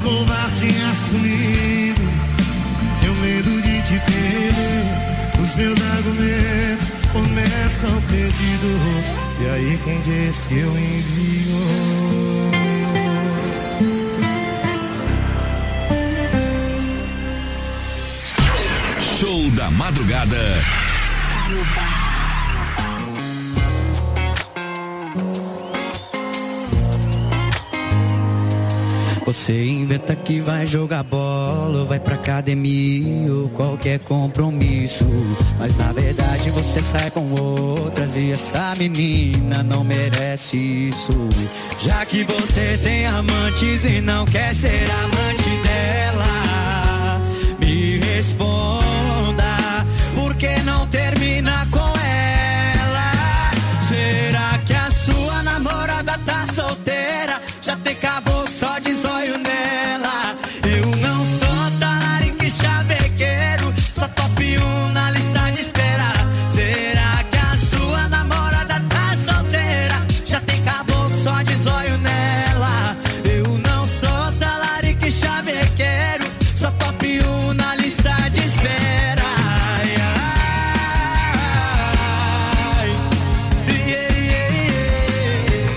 Louvar tinha sumido, tenho medo de te perder. Os meus argumentos começam perdidos. E aí quem disse que eu envio? Show da madrugada. Você inventa que vai jogar bola, ou vai pra academia, ou qualquer compromisso. Mas na verdade você sai com outras e essa menina não merece isso. Já que você tem amantes e não quer ser amante dela, me responda, por que não termina com ela? Será que a sua namorada tá solteira? Já te acabou só de zóio nela. Eu não sou talarico e chavequeiro, só top 1 na lista de espera. Será que a sua namorada tá solteira? Já te acabou só de zóio nela. Eu não sou talarico e chavequeiro, só top 1 na lista de espera. Ai, ai, yeah, yeah, yeah.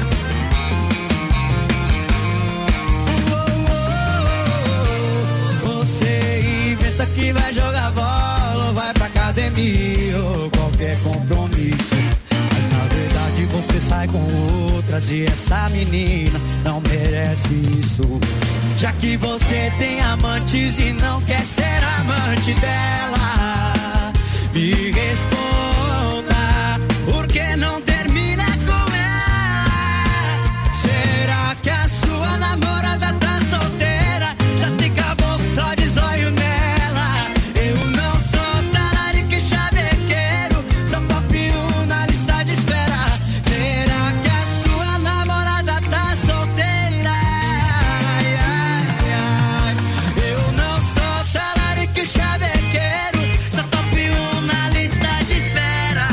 Você inventa que vai jogar bola, ou vai pra academia, ou qualquer compromisso. Mas na verdade você sai com outras e essa menina não merece isso. Já que você tem amantes e não quer ser amante dela, me responda, por que não termina com ela? Será que a sua namorada tá solteira? Já te acabou só de zóio nela. Eu não sou talarico e chavequeiro, só top 1 na lista de espera. Será que a sua namorada tá solteira? Ai, ai, ai. Eu não sou talarico e chavequeiro, só top 1 na lista de espera.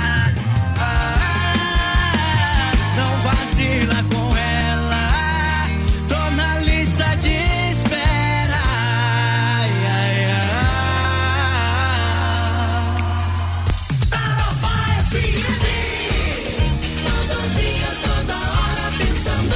Ah, não vacila com ela, tô na lista de espera. Ai, ai, ai. Tarobá FM, todo dia, toda hora pensando.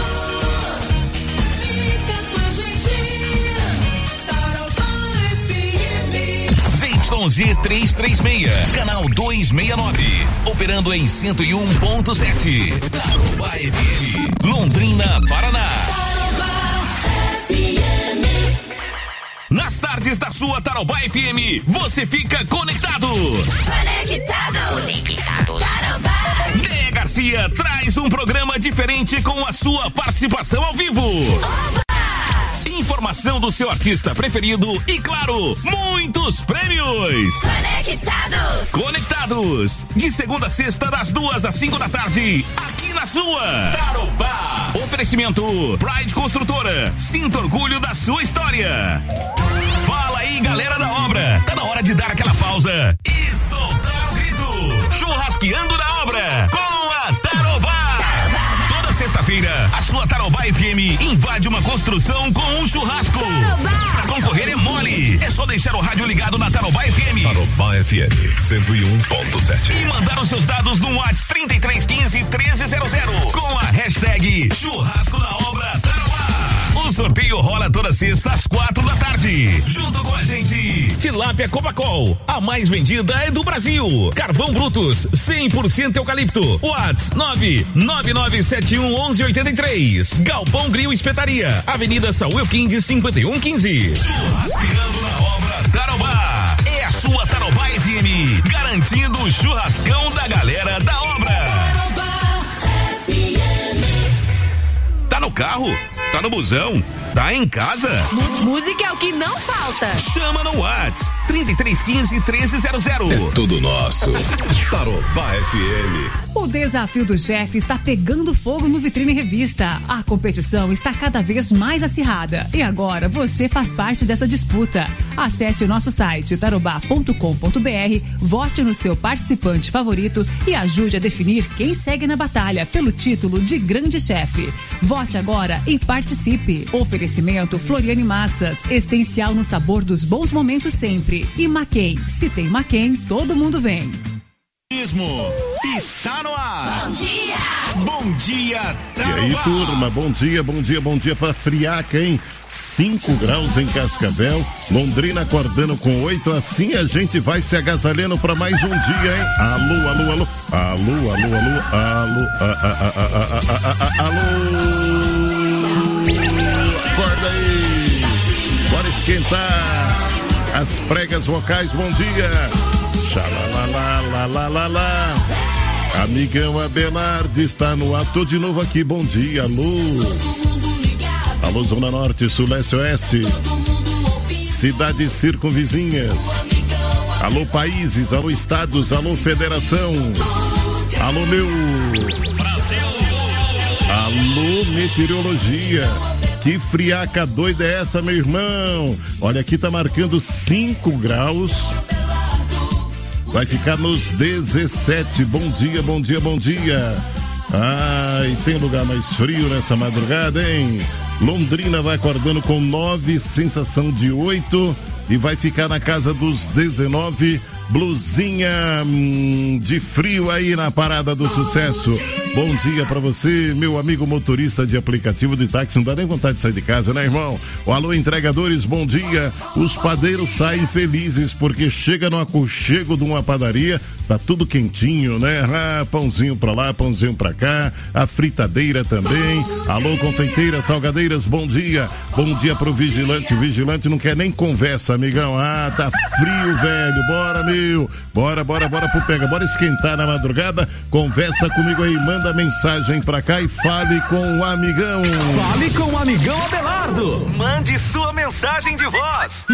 Fica com a gente, Tarobá FM. ZYZ 336, canal 269, operando em 101.7. Tarobá FM, Londrina, Paraná. Tarobá FM. Nas tardes da sua Tarobá FM, você fica conectado. Conectado. Tarobá. Déia Garcia traz um programa diferente com a sua participação ao vivo. Informação do seu artista preferido e, claro, muitos prêmios. Conectados. De segunda a sexta, das 2 às 5 da tarde, aqui na sua Tarobá. Oferecimento Pride Construtora. Sinta orgulho da sua história. Fala aí, galera da obra. Tá na hora de dar aquela pausa e soltar o grito. Churrasqueando na obra com a Tarobá. Toda sexta-feira, a sua Tarobá FM invade uma construção com um churrasco. Pra concorrer é mole. É só deixar o rádio ligado na Tarobá FM. Tarobá FM 101.7. E mandar os seus dados no WhatsApp 3315-1300 com a hashtag Churrasco na Obra Tarobá. O sorteio rola toda sexta às 4 da tarde. Junto com a gente, Tilápia Cobacol, a mais vendida é do Brasil. Carvão Brutus, 100% eucalipto. WhatsApp 999711183. Galpão Grill Espetaria, Avenida Saúl Elquinde 5115. Churrasqueando na Obra Tarobá. É a sua Tarobá FM, garantindo o churrascão da galera da obra. Tarobá FM. Tá no carro? Tá no busão? Tá em casa? Música é o que não falta. Chama no WhatsApp 3315-1300. É tudo nosso. Tarobá FM. O desafio do chefe está pegando fogo no Vitrine Revista. A competição está cada vez mais acirrada. E agora você faz parte dessa disputa. Acesse o nosso site tarobá.com.br, vote no seu participante favorito e ajude a definir quem segue na batalha pelo título de grande chefe. Vote agora e participe Participe. Oferecimento Floriane Massas, essencial no sabor dos bons momentos sempre. E Maquem, se tem Maquem, todo mundo vem. Está no ar. Bom dia! Bom dia, E aí, turma, bom dia pra Friaca, hein? 5 graus em Cascavel, Londrina acordando com 8, assim a gente vai se agasalhando pra mais um dia, hein? Alô, alô, alô, alô, alô, alô, alô, acorda aí, bora esquentar as pregas vocais, bom dia, xalalalalalalala. Amigão Abelardo está no ar, tô de novo aqui, bom dia, alô. Alô, Zona Norte, Sul, Leste, Oeste, cidades circunvizinhas, alô, países, alô, estados, alô, federação, alô, meu, alô, meteorologia. Que friaca doida é essa, meu irmão? Olha, aqui tá marcando 5 graus. Vai ficar nos 17. Bom dia, bom dia, bom dia. Ai, tem lugar mais frio nessa madrugada, hein? Londrina vai acordando com 9, sensação de 8 e vai ficar na casa dos 19. Blusinha de frio aí na Parada do Sucesso. Bom dia pra você, meu amigo motorista de aplicativo de táxi. Não dá nem vontade de sair de casa, né, irmão? O alô, entregadores, bom dia. Os padeiros saem felizes porque chega no aconchego de uma padaria, tá tudo quentinho, né? Ah, pãozinho pra lá, pãozinho pra cá, a fritadeira também. Alô, confeiteira, salgadeiras, bom dia. Bom dia pro vigilante. O vigilante não quer nem conversa, amigão. Ah, tá frio, velho. Bora, meu. Bora pro pega. Bora esquentar na madrugada. Conversa comigo aí, manda mensagem pra cá e fale com o amigão. Fale com o amigão Abelardo. Mande sua mensagem de voz.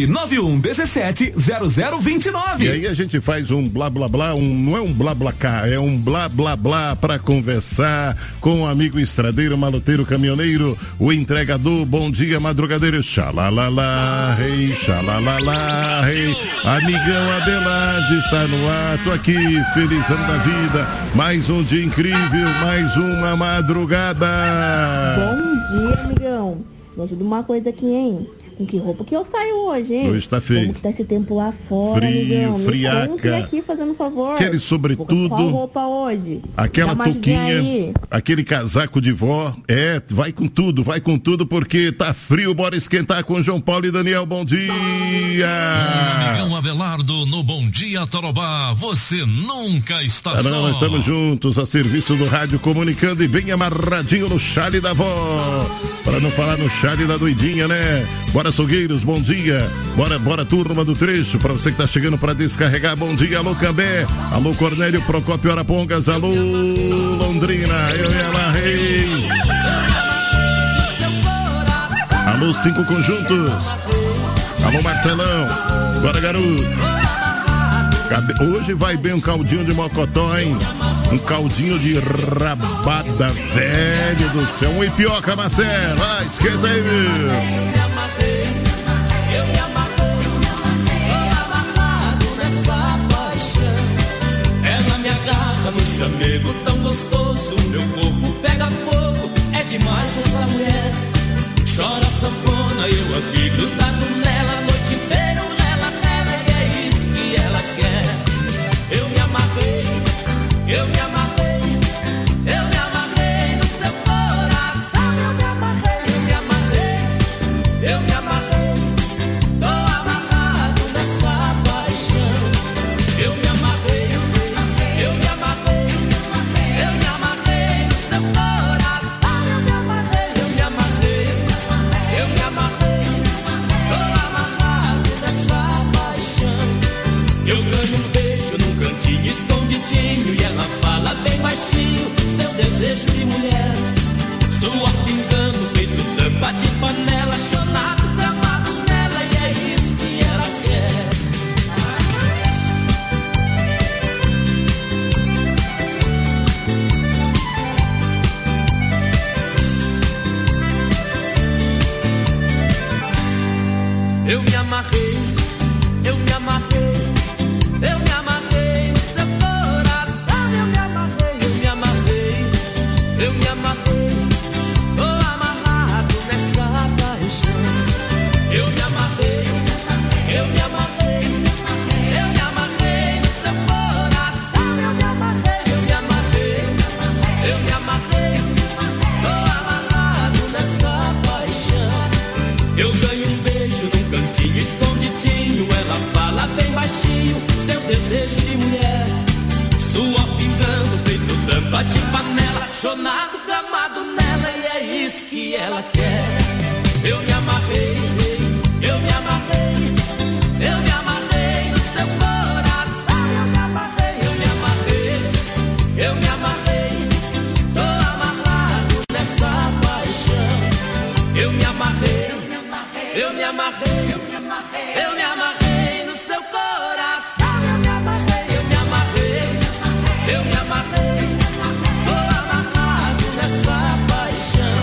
991170029. E aí a gente faz um blá blá blá, não é um blá blá cá, é um blá blá blá pra conversar com o amigo estradeiro, maloteiro, caminhoneiro, o entregador. Bom dia, madrugadeiro. Xalalala, rei, xalalala, rei. Amigão Abelardo está no ar. Tô aqui, felizão da vida. Mais um dia incrível, mais uma madrugada. Bom dia, amigão. Me ajuda uma coisa aqui, hein? Com que roupa que eu saio hoje, hein? Hoje tá feio. Como que tá esse tempo lá fora, Frio, amigão? friaca. Me conte aqui, fazendo um favor. Aquele sobretudo. Qual roupa hoje? Aquela Dá mais touquinha, aí. aquele casaco de vó, vai com tudo, porque tá frio, bora esquentar com João Paulo e Daniel, bom dia! Amigão Abelardo, no Bom Dia Tarobá, você nunca está só. Nós estamos juntos, a serviço do rádio, comunicando e bem amarradinho no chale da vó, para não falar no chale da doidinha, né? Bora, açougueiros, bom dia, bora turma do trecho, para você que tá chegando para descarregar, bom dia, alô Cambé, alô Cornélio Procópio Arapongas, alô Londrina, eu me amarrei. Alô, 5 conjuntos. Alô, Marcelão. Bora, garoto. Hoje vai bem um caldinho de mocotó, hein? Um caldinho de rabada, velho do céu. Um ipioca, Marcelo. Vai, esquenta aí, meu. No chamego tão gostoso, meu corpo pega fogo, é demais essa mulher. Chora sanfona, eu aqui grudado nela, a noite inteira nela, e é isso que ela quer. Eu me amarrei, eu me amarrei, eu me amarrei no seu coração. Eu me amarrei, eu me amarrei, eu me amarrei, tô amarrado nessa paixão. Eu me amarrei, eu me amarrei, eu me amarrei no seu coração. Eu me amarrei, eu me amarrei, eu me amarrei, tô amarrado nessa paixão. Eu ganho um beijo num cantinho escondidinho e ela fala bem baixinho seu desejo de mulher. Suor pingando, feito tampa de panela, chonado, gravado nela, e é isso que ela quer. Eu me amarrei, eu me amarrei, eu me amarrei no seu coração. Eu me amarrei, eu me amarrei, eu me amarrei, tô amarrado cantinho escondidinho, ela fala bem baixinho, seu desejo de mulher. Suor pingando, feito tampa de panela, chonado, gamado nela, e é isso que ela quer. Eu me amarrei, eu me amarrei, eu me amarrei no seu coração. Eu me amarrei, eu me amarrei, eu me amarrei, tô amarrado nessa paixão. Eu me amarrei, eu me amarrei, eu me amarrei no seu coração. Eu me amarrei, eu me amarrei, eu me amarrei, tô amarrado nessa paixão.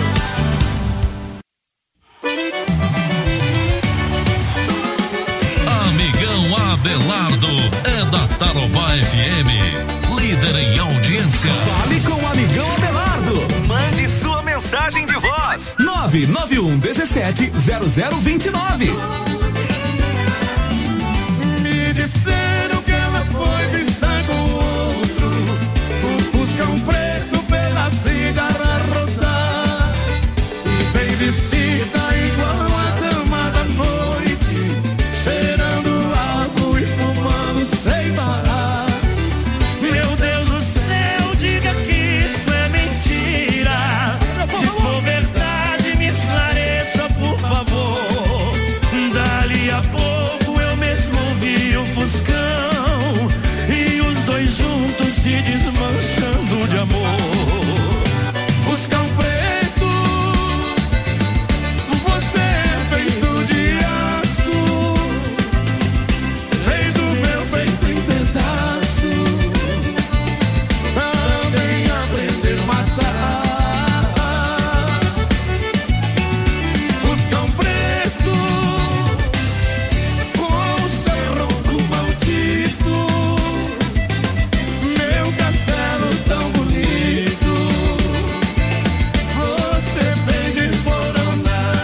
Amigão Abelardo é da Tarobá FM, líder em audiência. Fale com o amigão Abelardo. Mande sua mensagem de voz. 991170029. Me disseram que ela foi vista com outro, um fuscão preto pela cidade a rodar, e bem vestida igual a dama da noite, cheirando álcool e fumando sem parar. Meu Deus do céu, diga que isso é mentira. Se for verdade, me esclareça, por favor. Dali a pouco eu mesmo vi o fuscão e os dois juntos se desmanchando de amor. Fuscão preto, você é feito de aço, fez o meu peito em pedaço, também aprendeu a matar. Fuscão preto, com seu ronco maldito, meu castelo tão bonito, você fez desmoronar.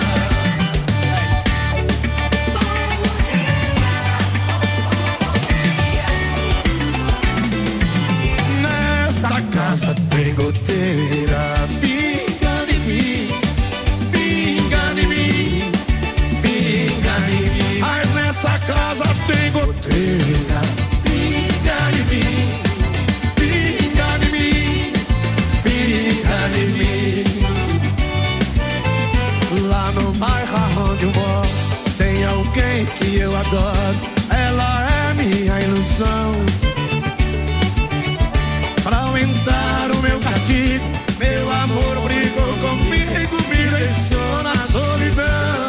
Nesta casa tem goteira, pinga de mim, pinga de mim, pinga de mim. Mas nessa casa tem goteira, pinga de mim, pinga de mim, pinga de mim. Lá no bairro onde eu moro, tem alguém que eu adoro, ela é minha ilusão. Pra aumentar o meu castigo, meu amor brigou comigo, me deixou na solidão.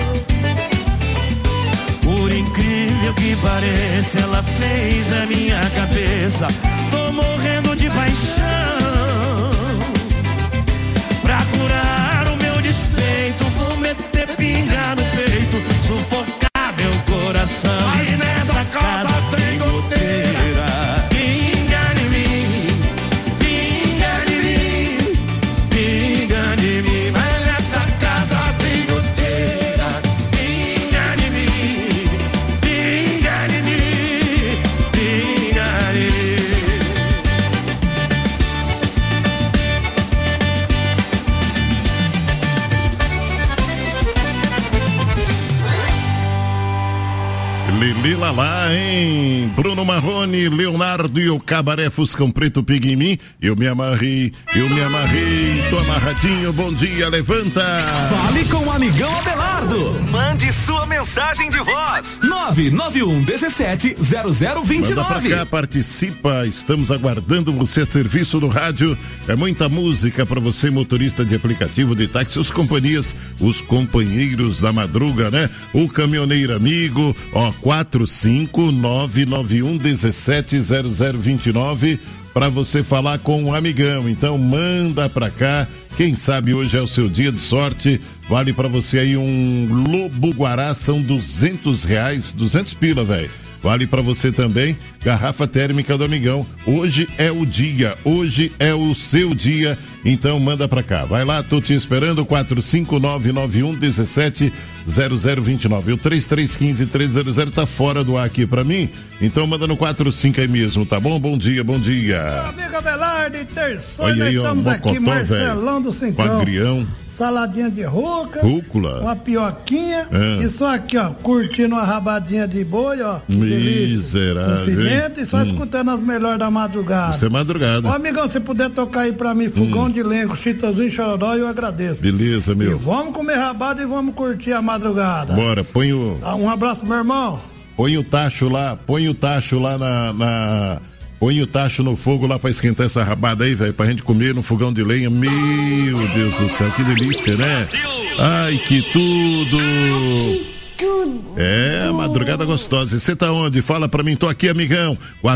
Por incrível que pareça, ela fez a minha cabeça. Tô morrendo de paixão. Pra curar o meu despeito, vou meter pinga no peito, sufocar meu coração. Mas nessa casa tem goteira, pinga de mim, pinga de mim, pinga de mim. Mas nessa casa tem goteira, pinga de mim, pinga de mim, pinga de mim. Lili Lalá, hein? Bruno Marrone, Leonardo e o Cabaré Fuscão Preto Pig em mim. Eu me amarrei, tô amarradinho. Bom dia, levanta. Fale com o amigão Abelardo. Mande sua mensagem de voz. 991170029. Manda pra cá, participa. Estamos aguardando você a serviço do rádio. É muita música pra você, motorista de aplicativo de táxi, as companhias, os companheiros da madruga, né? O caminhoneiro amigo, ó, 45991170029 para você falar com o amigão. Então manda pra cá. Quem sabe hoje é o seu dia de sorte. Vale pra você aí um Lobo Guará, são R$200, 200 pila, velho. Vale pra você também garrafa térmica do amigão. Hoje é o dia, hoje é o seu dia. Então manda pra cá. Vai lá, tô te esperando. 45991170029. O 3315-300 tá fora do ar aqui pra mim. Então manda no 45 aí mesmo, tá bom? Bom dia, bom dia. Meu amigo Abelardo, terçou, olha aí, ó, estamos Mocotó, aqui, Marcelão do Centrão. Agrião. saladinha de rúcula, uma pioquinha e só aqui, ó, curtindo uma rabadinha de boi, ó. Miserável. Com pimenta e só escutando as melhores da madrugada. Isso é madrugada. Ó, amigão, se puder tocar aí pra mim, fogão de lenço, Chitãozinho e Chororó, eu agradeço. Beleza, meu. E vamos comer rabada e vamos curtir a madrugada. Bora, põe o... Um abraço, meu irmão. Põe o tacho lá põe o tacho no fogo lá pra esquentar essa rabada aí, velho, pra gente comer no fogão de lenha. Meu Deus do céu, que delícia, né? Ai, que tudo! É, madrugada gostosa. E você tá onde? Fala pra mim, tô aqui, amigão.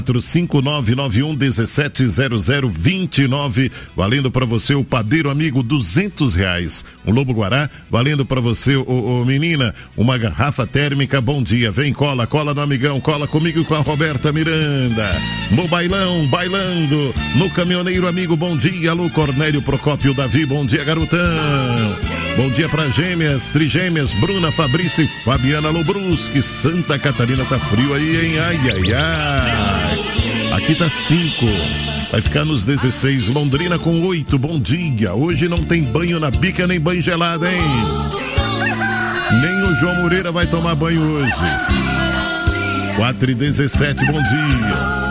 45991170029, valendo pra você o padeiro amigo, R$200. Um Lobo Guará, valendo pra você, menina, uma garrafa térmica. Bom dia, vem, cola no amigão, cola comigo e com a Roberta Miranda. No bailão, bailando, no caminhoneiro amigo, bom dia. Alô, Cornélio Procópio Davi, bom dia, garotão. Bom dia pra gêmeas, trigêmeas, Bruna, Fabrício e Fabiana Lobruschi. Santa Catarina tá frio aí, hein? Ai, ai, ai. Aqui tá 5. Vai ficar nos 16. Londrina com 8. Bom dia. Hoje não tem banho na bica nem banho gelado, hein? Nem o João Moreira vai tomar banho hoje. 4h17. Bom dia.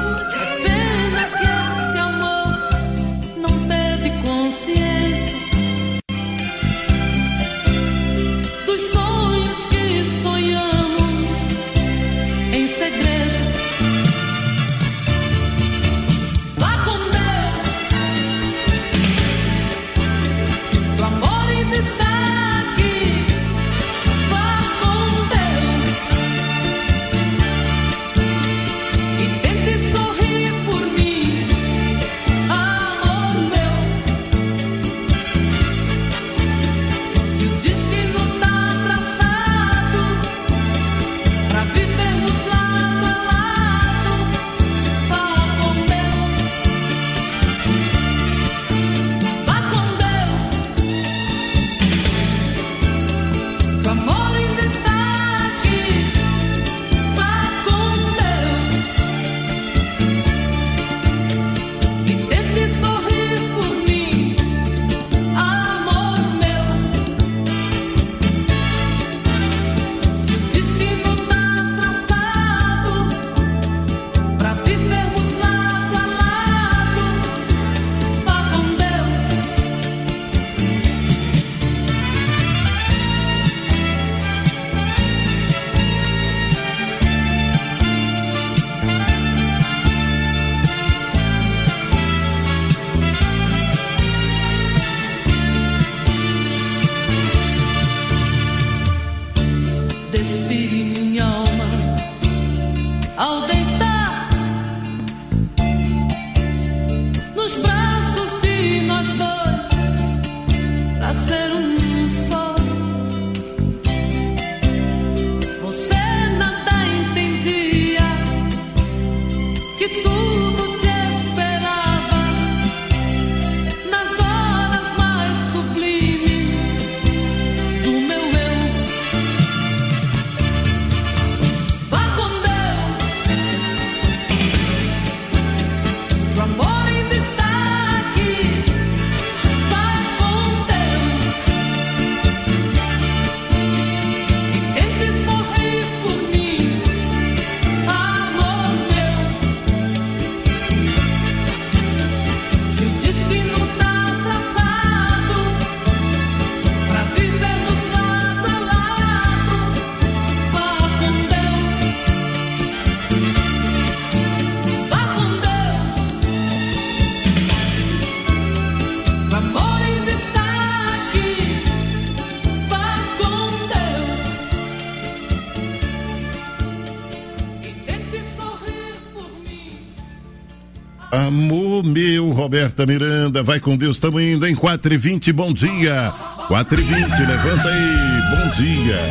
Amor meu, Roberta Miranda, vai com Deus, estamos indo em 4h20, bom dia. 4h20, levanta aí, bom dia.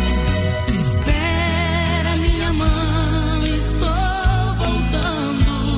Espera minha mão, estou voltando.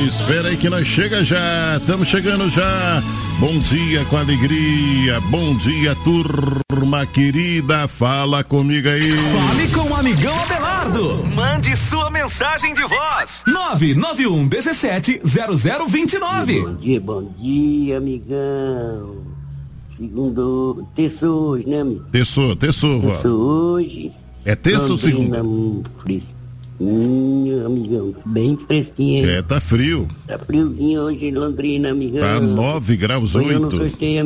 Espera aí que nós chega já, estamos chegando já. Bom dia com alegria, bom dia turma querida, fala comigo aí. Fale com o amigão Abelardo, mande sua mensagem de voz, 991170029. Bom dia, amigão. Segundo, terço hoje, né, amigo? Terço, vó. Terço hoje. É terço ou segunda? Amigão, bem fresquinho, hein? Tá frio. Tá friozinho hoje em Londrina, amigão. Tá 9 graus, 8. Põe eu no sorteio,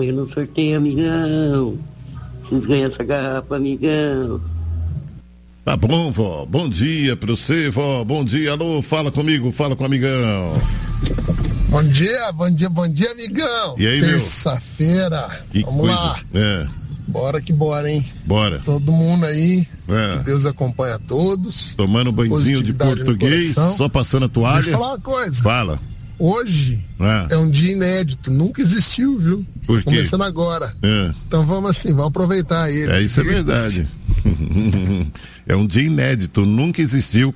amigão. Vocês ganham essa garrafa, amigão. Tá bom, vó. Bom dia pra você, vó. Bom dia, alô, fala comigo, fala com o amigão. Bom dia, amigão. E aí, terça-feira. Vamos lá. Bora que bora, hein? Bora. Todo mundo aí. Que Deus acompanha a todos. Tomando um banhozinho de português, só passando a toalha. Deixa eu falar uma coisa. Fala. Hoje é um dia inédito, nunca existiu, viu? Por quê? Começando agora. Então vamos aproveitar ele. Isso é verdade. É um dia inédito, nunca existiu,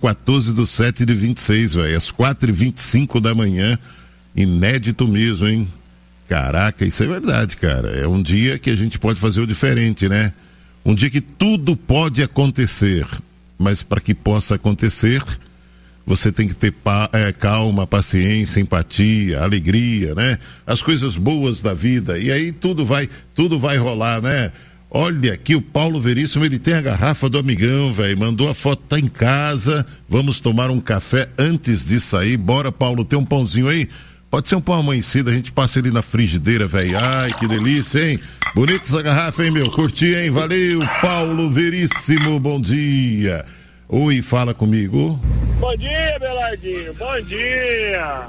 14/7/26, velho, às 4h25 da manhã. Inédito mesmo, hein? Caraca, isso é verdade, cara. É um dia que a gente pode fazer o diferente, né? Um dia que tudo pode acontecer, mas para que possa acontecer, você tem que ter calma, paciência, empatia, alegria, né? As coisas boas da vida. E aí tudo vai rolar, né? Olha aqui, o Paulo Veríssimo, ele tem a garrafa do amigão, velho. Mandou a foto, tá em casa. Vamos tomar um café antes de sair. Bora, Paulo, tem um pãozinho aí? Pode ser um pão amanhecido, a gente passa ele na frigideira, velho. Ai, que delícia, hein? Bonita essa garrafa, hein, meu? Curti, hein? Valeu, Paulo Veríssimo, bom dia. Oi, fala comigo. Bom dia, Belardinho, bom dia.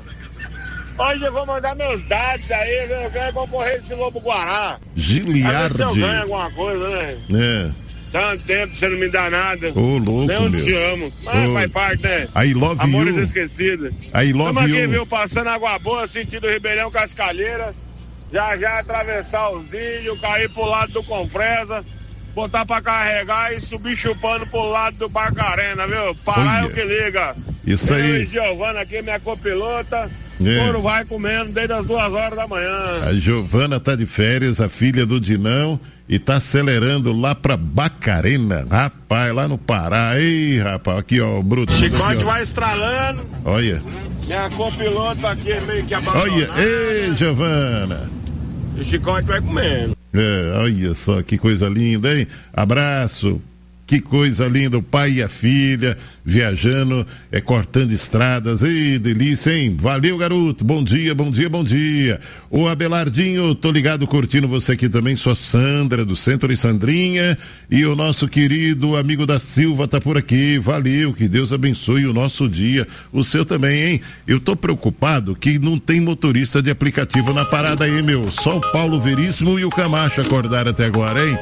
Hoje eu vou mandar meus dados aí, viu? Eu quero concorrer esse Lobo Guará. Giliardi. Se eu ganho alguma coisa, né? Tanto tempo você não me dá nada. Ô, louco, nem onde meu. te amo. Mas faz parte, né? I love Amores you. esquecidos. I love Estamos aqui, you. viu? Passando Água Boa, sentido Ribeirão Cascalheira. Já atravessar os índios, cair pro lado do Confresa, botar pra carregar e subir chupando pro lado do Barcarena, viu? Parar é o que liga. Isso aí. Giovana aqui, minha copilota. É. Couro vai comendo desde as 2h da manhã. A Giovana tá de férias, a filha do Dinão, e tá acelerando lá pra Barcarena, rapaz, lá no Pará. Ei, rapaz, aqui ó, o Bruto. Chicote aqui, ó. vai estralando. Olha. Minha copilota aqui meio que abandonada. Olha, ei, Giovana. E o chicote vai comendo. Olha só que coisa linda, hein? Abraço. Que coisa linda, o pai e a filha viajando, cortando estradas. Ei, delícia, hein? Valeu, garoto. Bom dia, bom dia, bom dia. Ô, Abelardinho, tô ligado curtindo você aqui também. Sou a Sandra do Centro e Sandrinha. E o nosso querido amigo da Silva tá por aqui. Valeu, que Deus abençoe o nosso dia. O seu também, hein? Eu tô preocupado que não tem motorista de aplicativo na parada aí, meu. Só o Paulo Veríssimo e o Camacho acordaram até agora, hein?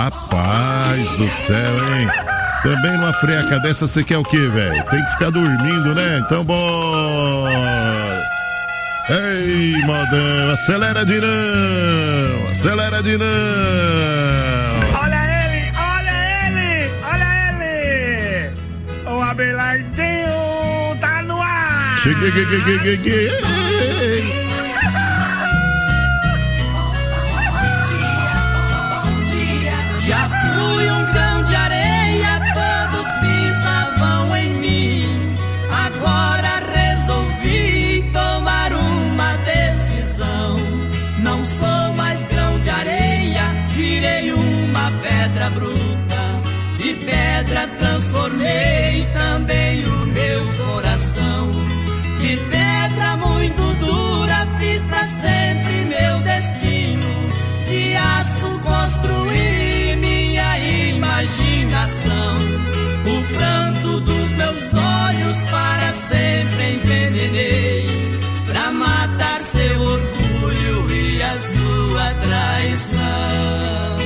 Rapaz do céu, hein? Também numa freca dessa você quer o quê, velho? Tem que ficar dormindo, né? Então bora! Ei, modão, acelera de não! Acelera de não! Olha ele! O Abelardinho tá no ar! Cheguei! Já fui um grão de areia, todos pisavam em mim. Agora resolvi tomar uma decisão. Não sou mais grão de areia, virei uma pedra bruta. De pedra transformei também o meu coração. De pedra muito dura fiz pra sempre meu destino. De aço construí imaginação, o pranto dos meus olhos para sempre envenenei, pra matar seu orgulho e a sua traição.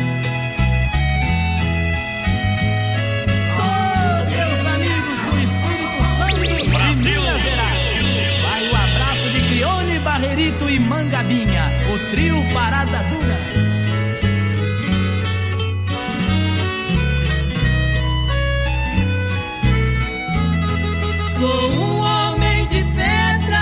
Meus amigos do Espírito Santo e Minas Gerais, vai o abraço de Crione, Barrerito e Mangabinha, o trio Parada Dura. Sou um homem de pedra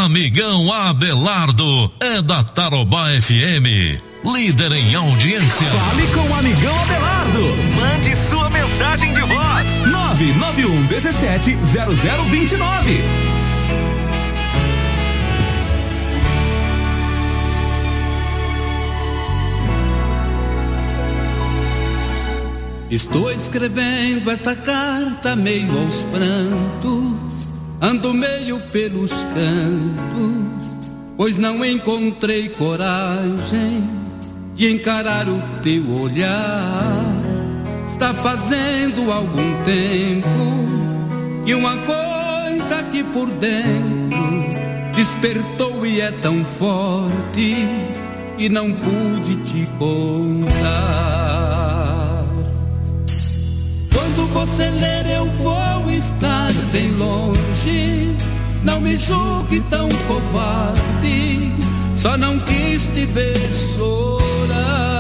Amigão Abelardo é da Tarobá FM, líder em audiência. Fale com o Amigão Abelardo. Mande sua mensagem de voz. 991 17 0029. Estou escrevendo esta carta meio aos prantos, ando meio pelos cantos, pois não encontrei coragem de encarar o teu olhar. Está fazendo algum tempo que uma coisa aqui por dentro despertou e é tão forte que não pude te contar. Quando você ler eu vou estar bem longe, não me julgue tão covarde, só não quis te ver chorar.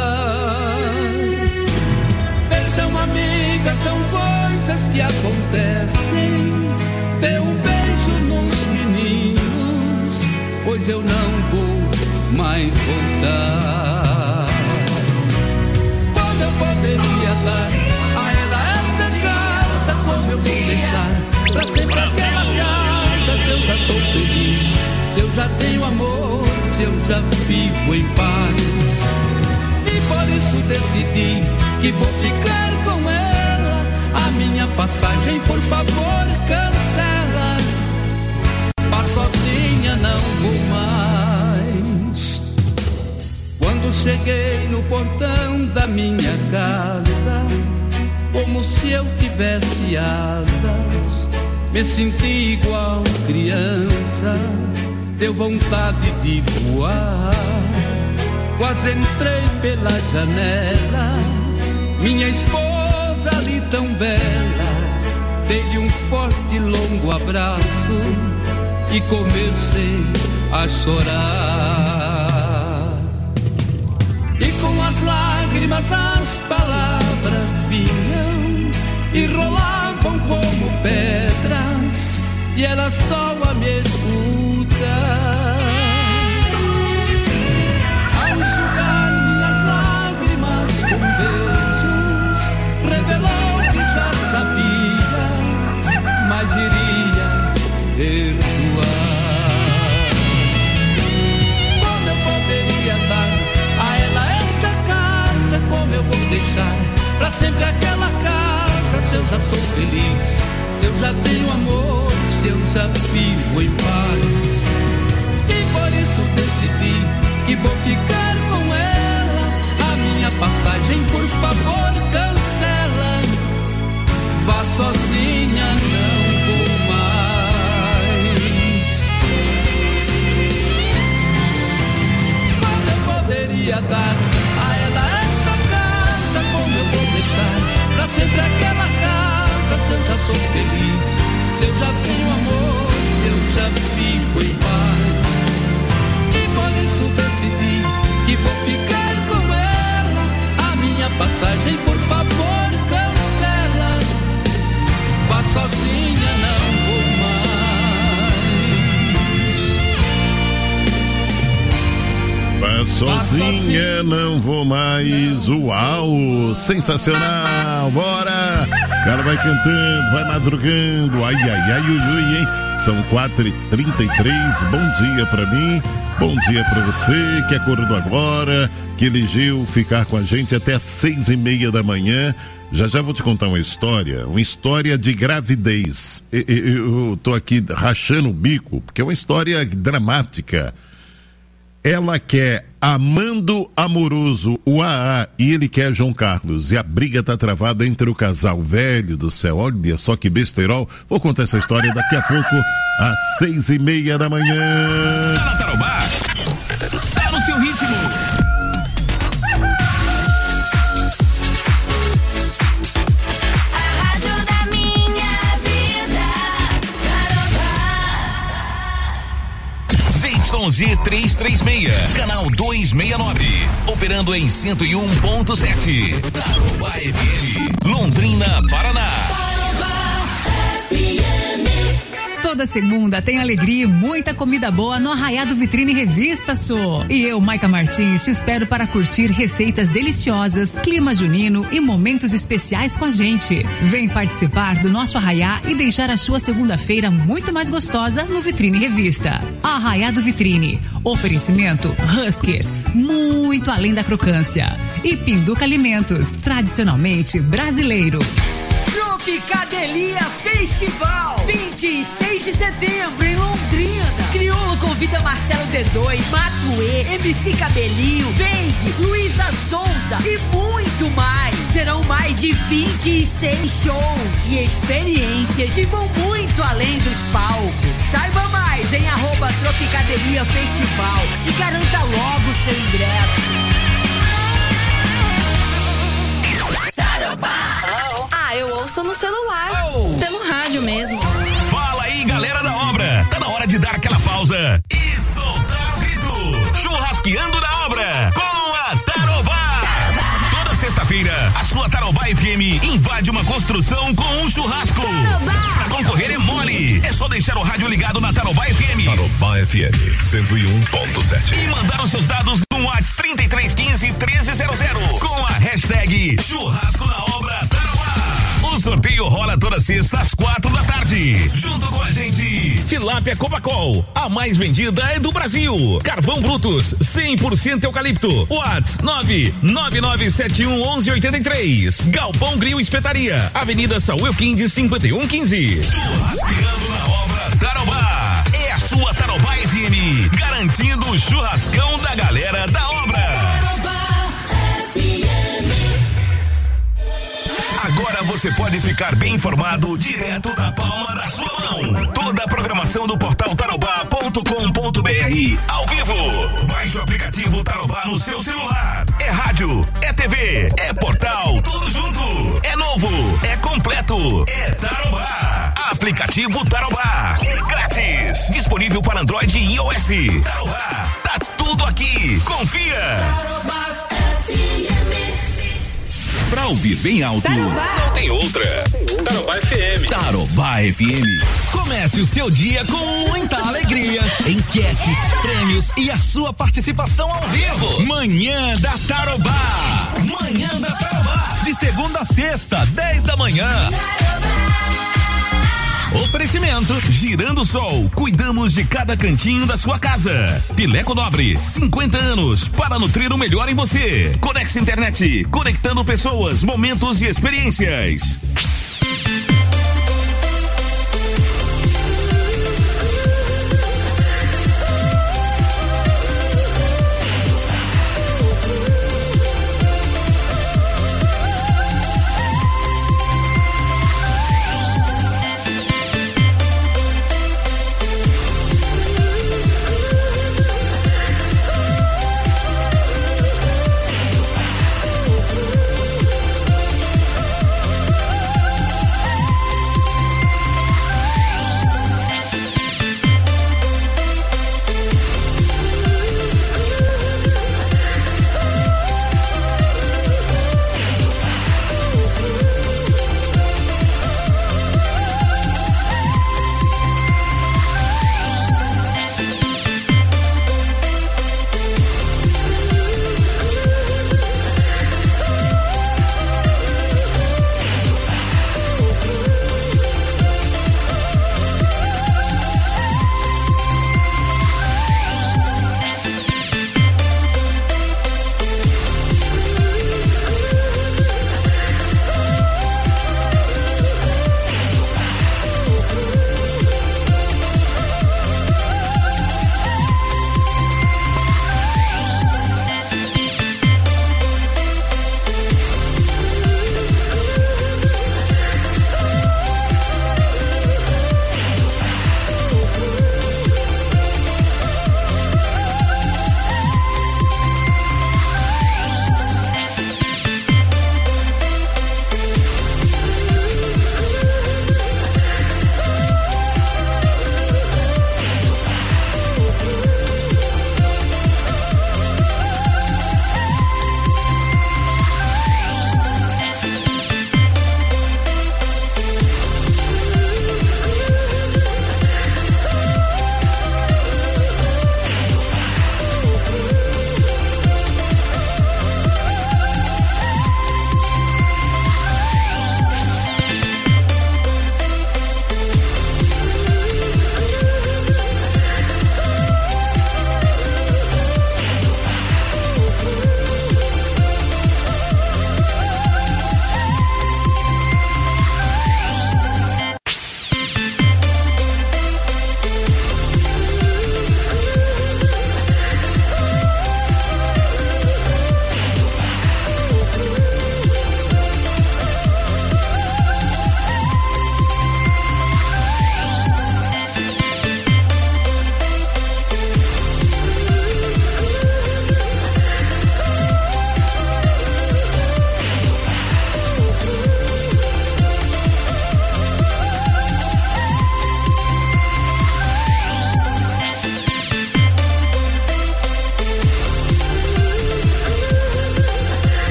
Perdão amiga, são coisas que acontecem, dê um beijo nos meninos, pois eu não vou mais voltar. Quando eu poderia dar a ela esta carta, como eu vou deixar pra sempre aquela casa, se eu já sou feliz, se eu já tenho amor, se eu já vivo em paz. E por isso decidi que vou ficar com ela, a minha passagem por favor cancela, vá sozinha, não vou mais. Quando cheguei no portão da minha casa, como se eu tivesse asas, me senti igual criança, deu vontade de voar. Quase entrei pela janela, minha esposa ali tão bela, dei-lhe um forte e longo abraço e comecei a chorar. E com as lágrimas as palavras vinham e rolavam como pedras, e era só a me escutar. Ao enxugar minhas lágrimas com beijos, revelou que já sabia, mas iria perdoar. Como eu poderia dar a ela esta carta, como eu vou deixar pra sempre aquela casa, se eu já sou feliz, se eu já tenho amor, se eu já vivo em paz. E por isso decidi que vou ficar com ela, a minha passagem por favor cancela, vá sozinha, não vou mais. Como eu poderia dar a ela esta carta, como eu vou deixar pra sempre aquela casa, se eu já sou feliz, se eu já tenho amor, se eu já vivo em paz. E por isso decidi que vou ficar com ela, a minha passagem por favor cancela, vá sozinha, não vou mais. Vá sozinha, não vou mais. Uau, sensacional, bora! O cara vai cantando, vai madrugando, ai, ai, ai, ui, ui, hein? São 4h33, bom dia pra mim, bom dia pra você que acordou agora, que elegeu ficar com a gente até às 6h30 da manhã. Já já vou te contar uma história de gravidez. Eu tô aqui rachando o bico, porque é uma história dramática. Ela quer Amando Amoroso, o AA, e ele quer João Carlos. E a briga tá travada entre o casal. Velho do céu, olha só que besterol. Vou contar essa história daqui a pouco, às 6h30 da manhã. Tá na Tarobá, tá no seu ritmo. ZYG 336, canal 269, operando em 101.7, Tarobá FM, Londrina, Paraná. Toda segunda tem alegria e muita comida boa no Arraiá do Vitrine Revista, só. E eu, Maica Martins, te espero para curtir receitas deliciosas, clima junino e momentos especiais com a gente. Vem participar do nosso Arraiá e deixar a sua segunda-feira muito mais gostosa no Vitrine Revista. Arraiá do Vitrine. Oferecimento Husker, muito além da crocância. E Pinduca Alimentos, tradicionalmente brasileiro. Tropicadelia Festival, 26 de setembro em Londrina. Criolo convida Marcelo D2, Matuê, MC Cabelinho, Veig, Luísa Sonza e muito mais. Serão mais de 26 shows e experiências que vão muito além dos palcos. Saiba mais em @Tropicadelia Festival e garanta logo seu ingresso. Eu ouço no celular, pelo rádio mesmo. Fala aí, galera da obra. Tá na hora de dar aquela pausa e soltar o grito. Churrasqueando na obra com a Tarobá. Toda sexta-feira, a sua Tarobá FM invade uma construção com um churrasco. Pra concorrer é mole. É só deixar o rádio ligado na Tarobá FM. Tarobá FM 101.7. E mandar os seus dados no WhatsApp 3315-1300 com a hashtag Churrasco na Obra Tarobá. O sorteio rola toda sexta às 4h. Junto com a gente, Tilápia Copacol, a mais vendida é do Brasil. Carvão Brutus, 100% eucalipto. WhatsApp 999711183. Galpão Grill Espetaria, Avenida Saúl Quindes 5115. Churrasqueando na Obra Tarobá. É a sua Tarobá FM, garantindo o churrascão da galera da obra. Agora você pode ficar bem informado direto da palma da sua mão. Toda a programação do portal tarobá.com.br ao vivo. Baixe o aplicativo Tarobá no seu celular. É rádio, é TV, é portal, tudo junto. É novo, é completo, é Tarobá. Aplicativo Tarobá. É grátis. Disponível para Android e iOS. Tarobá. Tá tudo aqui. Confia. Tarobá FM. Pra ouvir bem alto, Tarobá. Não tem outra. Tarobá FM. Tarobá FM. Comece o seu dia com muita alegria. Enquetes, prêmios e a sua participação ao vivo. Manhã da Tarobá. Manhã da Tarobá. De segunda a sexta, 10 da manhã. Oferecimento Girando Sol, cuidamos de cada cantinho da sua casa. Pileco Nobre, 50 anos para nutrir o melhor em você. Conex Internet, conectando pessoas, momentos e experiências.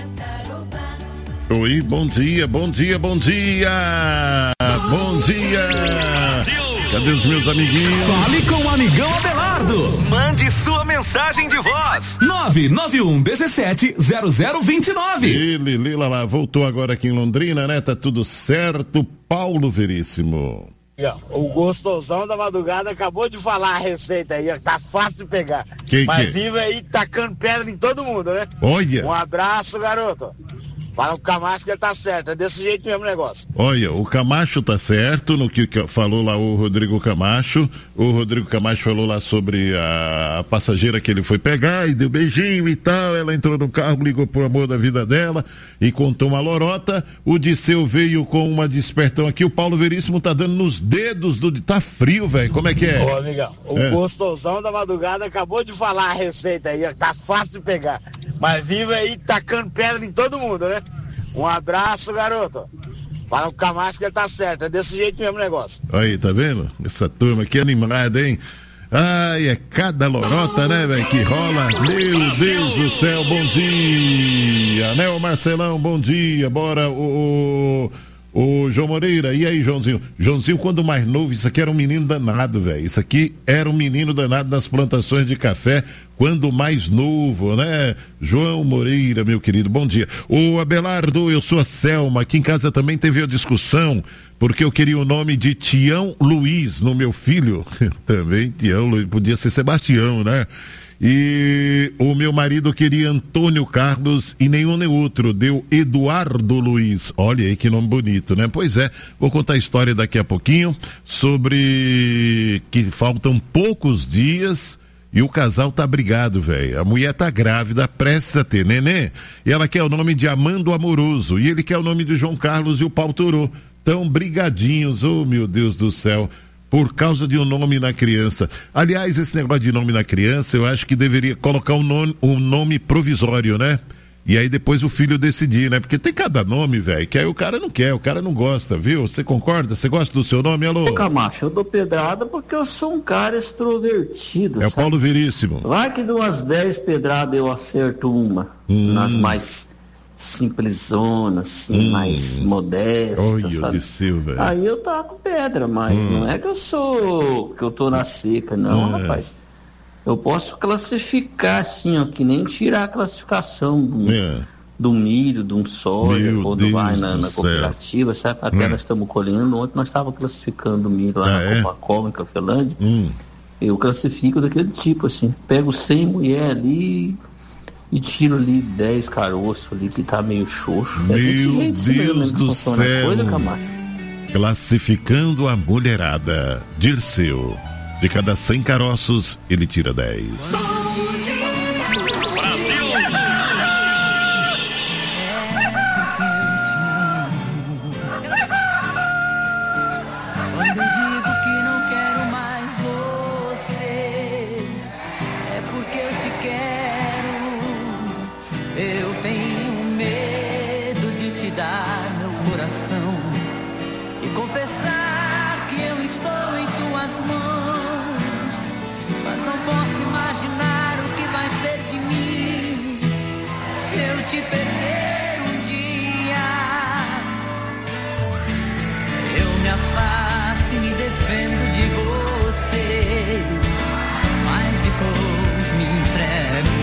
Oi, bom dia, bom dia, bom dia! Bom dia! Cadê os meus amiguinhos? Fale com o amigão Abelardo. Mande sua mensagem de voz. 991170029. Ele, Lila lá, voltou agora aqui em Londrina, né? Tá tudo certo. Paulo Veríssimo. O gostosão da madrugada acabou de falar a receita aí, ó, tá fácil de pegar. Mas vive aí tacando pedra em todo mundo, né? Olha. Um abraço, garoto. Fala o Camacho que ele tá certo, é desse jeito mesmo o negócio. Olha, o Camacho tá certo no que falou lá o Rodrigo Camacho. O Rodrigo Camacho falou lá sobre a passageira que ele foi pegar e deu beijinho e tal. Ela entrou no carro, ligou pro amor da vida dela e contou uma lorota. O Disseu veio com uma despertão aqui. O Paulo Veríssimo tá dando nos dedos do... Tá frio, velho. Como é que é? Ô, amigão, o gostosão da madrugada acabou de falar a receita aí, ó, tá fácil de pegar. Mas vive aí tacando pedra em todo mundo, né? Um abraço, garoto. Fala o Camacho que ele tá certo, é desse jeito mesmo o negócio. Aí, tá vendo? Essa turma aqui animada, hein? Ai, é cada lorota, né, velho, que rola. Meu Deus do céu, bom dia. Né, o Marcelão, bom dia. Bora, o João Moreira, e aí, Joãozinho? Joãozinho, quando mais novo, isso aqui era um menino danado, velho. Isso aqui era um menino danado nas plantações de café, quando mais novo, né? João Moreira, meu querido, bom dia. O Abelardo, eu sou a Selma, aqui em casa também teve a discussão, porque eu queria o nome de Tião Luiz no meu filho. Também Tião Luiz, podia ser Sebastião, né? E o meu marido queria Antônio Carlos e nenhum nem outro, deu Eduardo Luiz. Olha aí que nome bonito, né? Pois é, vou contar a história daqui a pouquinho sobre que faltam poucos dias e o casal tá brigado, velho. A mulher tá grávida, prestes a ter neném, e ela quer o nome de Amando Amoroso e ele quer o nome de João Carlos e o pau torou. Tão brigadinhos, oh meu Deus do céu, por causa de um nome na criança. Aliás, esse negócio de nome na criança, eu acho que deveria colocar um nome provisório, né? E aí depois o filho decidir, né? Porque tem cada nome, velho, que aí o cara não quer, o cara não gosta, viu? Você concorda? Você gosta do seu nome, alô? Camacho, eu dou pedrada porque eu sou um cara extrovertido, É o Paulo Veríssimo. Vai que de umas 10 pedradas eu acerto uma, nas mais simplesonas, assim, mais modestas, sabe? Aí eu taco pedra, mas não é que eu tô na seca, não, rapaz. Eu posso classificar assim, ó, que nem tirar a classificação do milho, de um soja, quando vai na cooperativa, sabe? Até nós estamos colhendo, ontem nós estávamos classificando o milho lá na Copacol, em Cafelândia. Eu classifico daquele tipo, assim, pego 100 mulher ali e tiro ali 10 caroços ali que tá meio xoxo. Meu Deus do céu. Coisa, Camacho. Classificando a mulherada. Dirceu, de cada 100 caroços, ele tira 10. Quando eu digo que não quero mais você, é porque eu te quero. Eu tenho medo de te dar meu coração e confessar que eu estou em tuas mãos, mas não posso imaginar o que vai ser de mim se eu te perder um dia. Eu me afasto e me defendo de você, mas depois me entrego.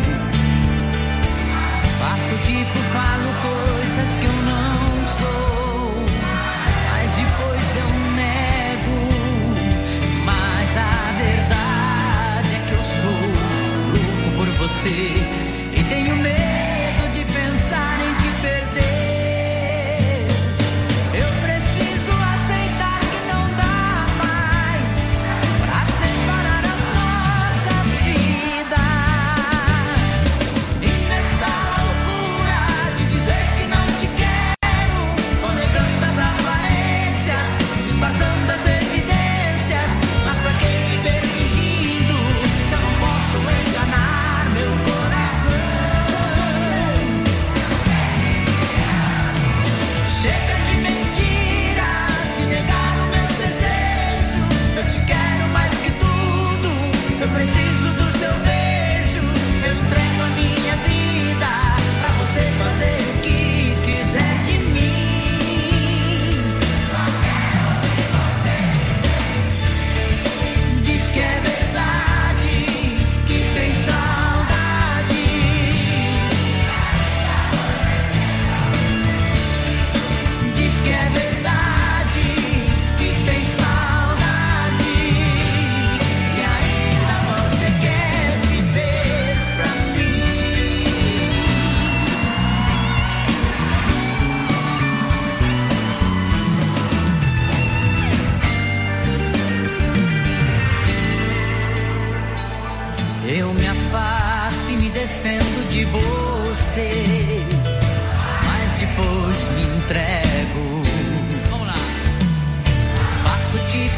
Faço tipo, falo coisas que eu não sou, mas depois eu nego. Mas a verdade é que eu sou louco por você e tenho medo de pensar em te perder. Eu preciso aceitar que não dá mais pra separar as nossas vidas. E nessa loucura de dizer que não te quero,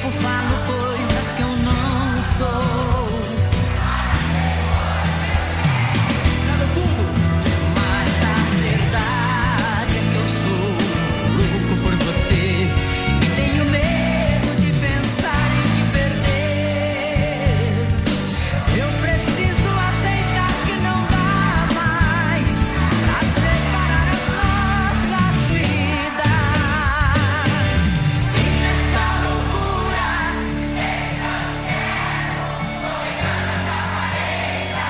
corpo falo coisas que eu não sou. Mas a verdade é que eu sou louco por você e tenho medo de pensar em te perder. Eu preciso aceitar que não dá mais pra separar as nossas vidas. E nessa loucura sei que nós quero colocando essa aparência.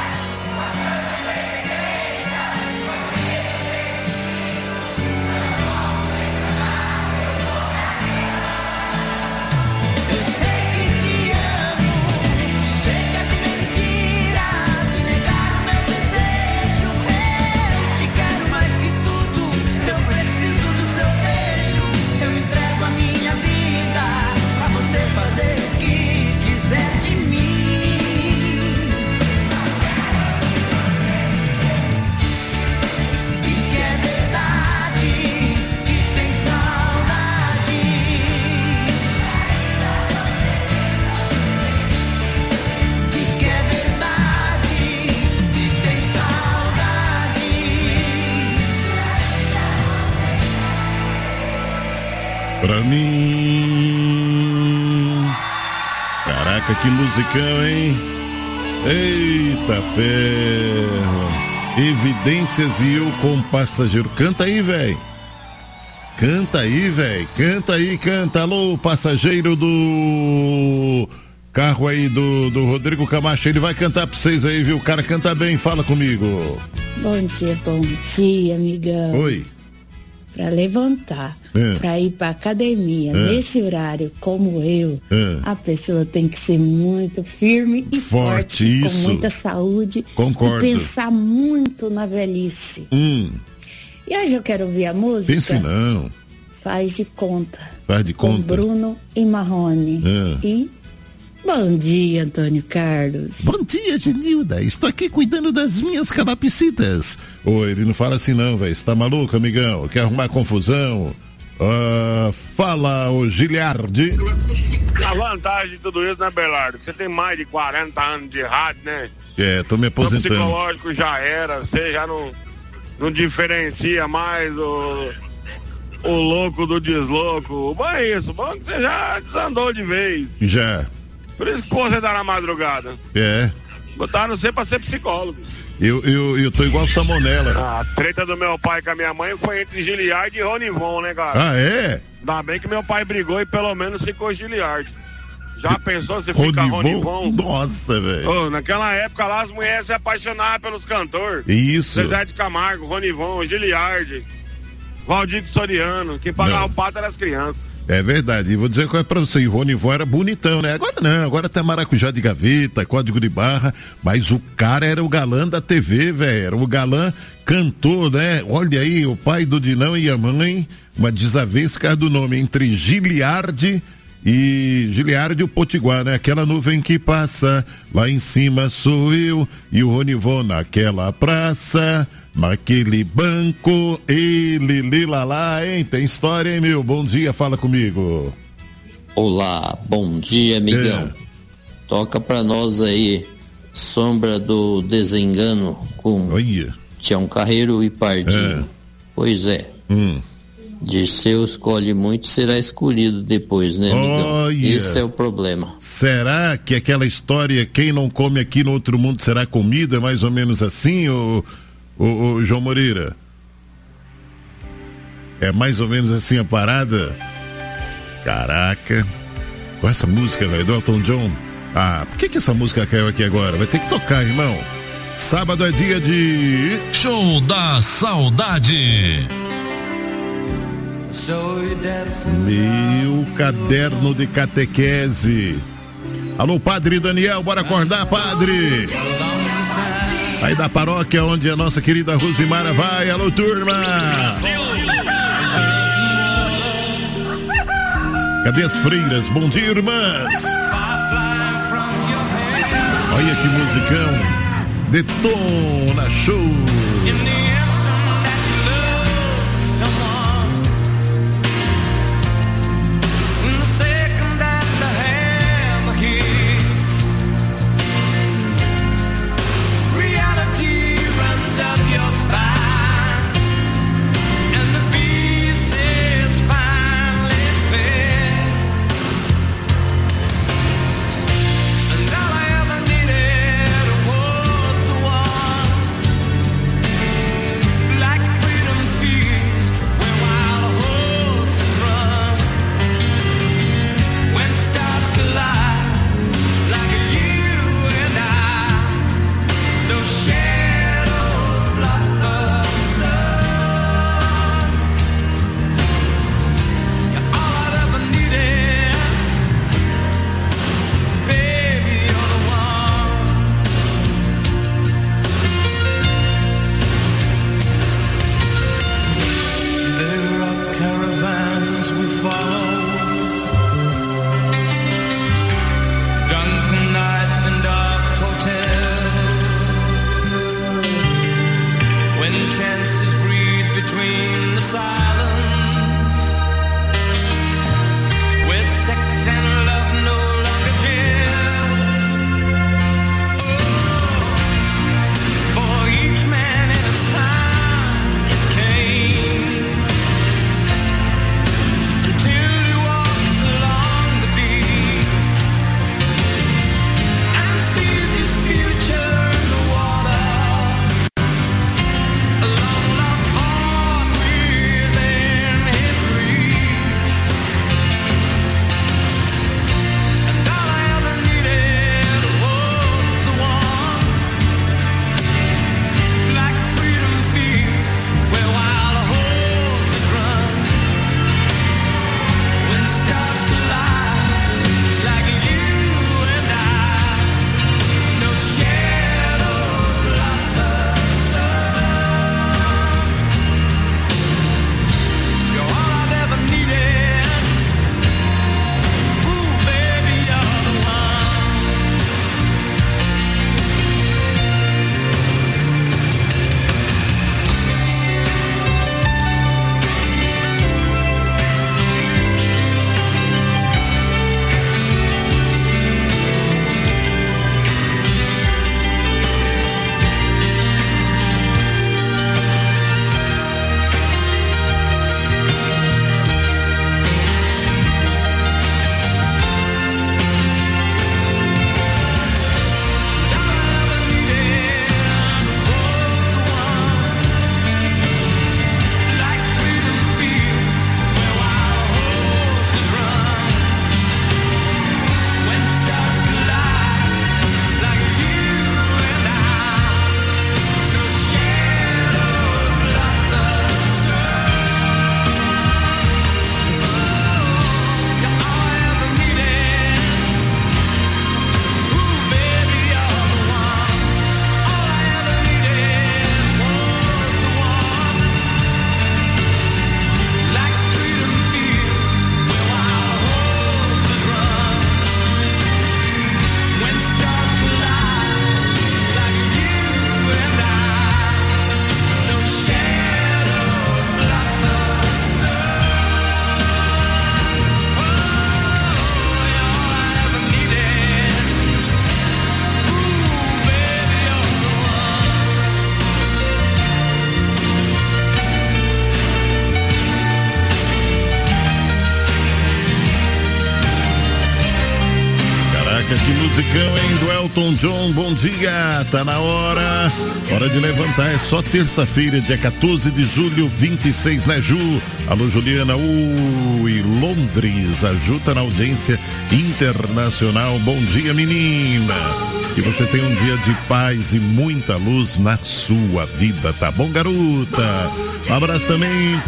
Eu sei que te amo, chega de mentiras e negar o meu desejo. Eu te quero mais que tudo, eu preciso do seu beijo. Eu entrego a minha vida pra você fazer o que quiser de mim. Diz que é verdade, que tem saudade. Diz que é verdade, que tem saudade. Pra mim. Caraca, que musicão, hein? Eita ferro. Evidências e eu com passageiro. Canta aí, velho. Canta aí, velho. Canta aí, canta. Alô, passageiro do carro aí do Rodrigo Camacho. Ele vai cantar pra vocês aí, viu? O cara canta bem, fala comigo. Bom dia, amigão. Oi. Pra levantar, pra ir pra academia, nesse horário como eu, a pessoa tem que ser muito firme e forte, com isso. muita saúde. Concordo. E pensar muito na velhice. E hoje eu quero ouvir a música. Pense não. Faz de conta. Faz de Com conta. Bruno e Marrone. E bom dia, Antônio Carlos. Bom dia, Genilda. Estou aqui cuidando das minhas calopsitas. Ô, ele não fala assim não, velho. Você tá maluco, amigão? Quer arrumar confusão? Fala, ô Giliardi. A vantagem de tudo isso, né, Belardo? Você tem mais de 40 anos de rádio, né? Tô me aposentando. Seu psicológico já era, você já não diferencia mais o louco do deslouco. Bom é isso, bom que você já desandou de vez. Já. Por isso que você tá na madrugada. Botaram você pra ser psicólogo. Eu tô igual Salmonella. A treta do meu pai com a minha mãe foi entre Giliardi e Ronivon, né, cara? Ah, é? Ainda bem que meu pai brigou e pelo menos ficou Giliardi. Já pensou se fica Ronivon? Nossa, velho. Naquela época lá as mulheres se apaixonavam pelos cantores. Isso. Zezé de Camargo, Ronivon, Giliardi, Valdir Soriano. Quem pagava o pato eram as crianças. É verdade, e vou dizer uma coisa pra você, o Ronivon era bonitão, né? Agora não, agora tá maracujá de gaveta, código de barra, mas o cara era o galã da TV, velho, era o galã cantor, né? Olha aí, o pai do Dinão e a mãe, uma desavença do nome entre Giliardi e o Potiguar, né? Aquela nuvem que passa, lá em cima sou eu e o Ronivon naquela praça. Naquele banco, ele lá, hein? Tem história, hein, meu? Bom dia, fala comigo. Olá, bom dia, amigão. Toca pra nós aí, Sombra do Desengano, com Tião Carreiro e Pardinho. Pois é. De seu escolhe muito, será escolhido depois, né, amigão? Esse é o problema. Será que aquela história, quem não come aqui no outro mundo será comido? É mais ou menos assim, ô João Moreira? É mais ou menos assim a parada? Caraca. Com essa música, velho, do Elton John. Por que essa música caiu aqui agora? Vai ter que tocar, irmão. Sábado é dia de... Show da Saudade. Meu caderno de catequese. Alô, Padre Daniel, bora acordar, Padre. Aí da paróquia onde a nossa querida Rosimara vai. Alô, turma. Cadê as freiras? Bom dia, irmãs. Olha que musicão. Detona Show. musicão, hein, do Elton John. Bom dia, tá na hora de levantar. É só terça-feira, dia 14 de julho, 26, né, Ju? Alô, Juliana, e Londres, a Ju tá na audiência internacional. Bom dia, menina. Que você tenha um dia de paz e muita luz na sua vida, tá bom, garota? Um abraço também